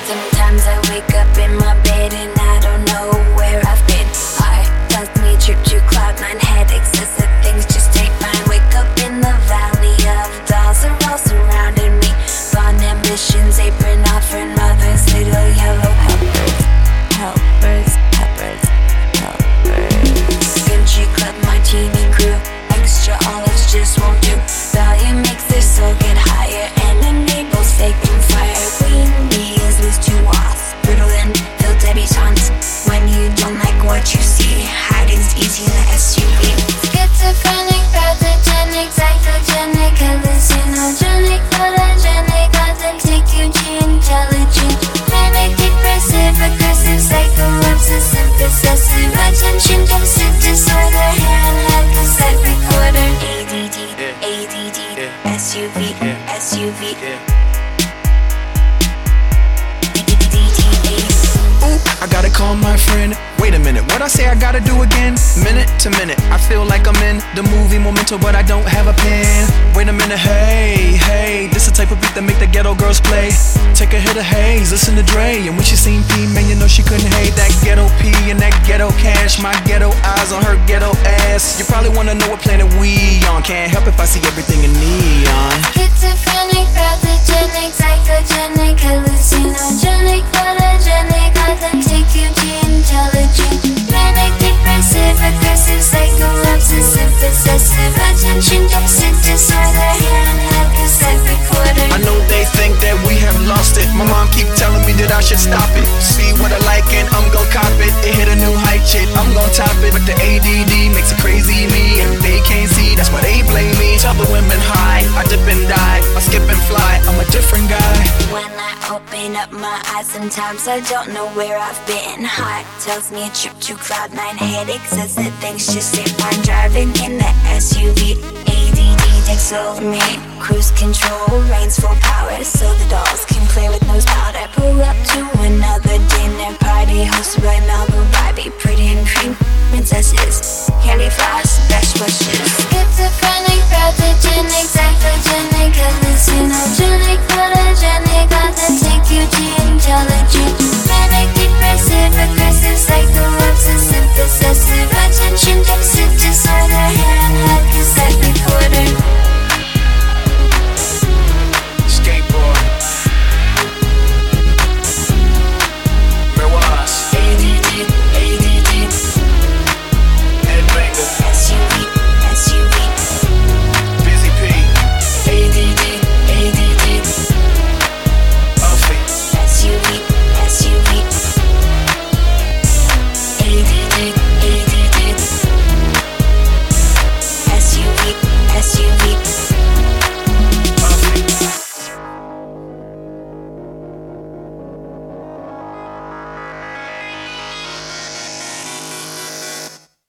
Sometimes I wake up in my bed and I don't know where I've been. Heart tells me trip to cloud nine, head excessive things just take mine. Wake up in the valley of dolls are all surrounding me. Fond ambitions, apron offering mothers, little yellow helpers. Helpers, helpers, helpers. Country club martini crew, extra olives just won't do. Volume makes their soul get higher and enables fake and fire. Queen bee is loose to wasps, brittle and filled debutantes. When you don't like what you see, hiding's easy in the SUV. Schizophrenic, pathogenic, psychogenic, hallucinogenic, photogenic, authentic, intelligent, manic, depressive, aggressive, psycho, obsessive, possessive, attention deficit disorder, handheld cassette recorder, ADD, ADD, SUV, SUV. I gotta call my friend. Wait a minute, what I say I gotta do again? Minute to minute, I feel like I'm in the movie Memento, but I don't have a pen. Wait a minute, hey, hey, this the type of beat that make the ghetto girls play. Take a hit of haze, listen to Dre, and when she seen P, man, you know she couldn't hate that ghetto P and that ghetto cash. My ghetto eyes on her ghetto ass. You probably wanna know what planet we on. Can't help if I see everything in neon. Schizophrenic, pathogenic, psychogenic, hallucinogenic, photogenic, authentic, intelligent, manic, depressive, aggressive, psycho, obsessive, possessive, attention deficit disorder, handheld cassette recorder. I know they think that we have lost it. My mom keep telling me that I should stop it. See what I like and I'm gon' cop it. It hit a new height, shit, I'm gon' top it. But the ADD makes it crazy me, and they can't see, that's why they blame me. Tell the women high, I dip and die, I skip and fly, I'm a different guy. When I open up my eyes, sometimes I don't know where I've been. Heart tells me a trip to cloud nine, headache says that things just sit fine. Driving in the SUV, ADD takes over me. Cruise control reigns full power, so the dolls can play with nose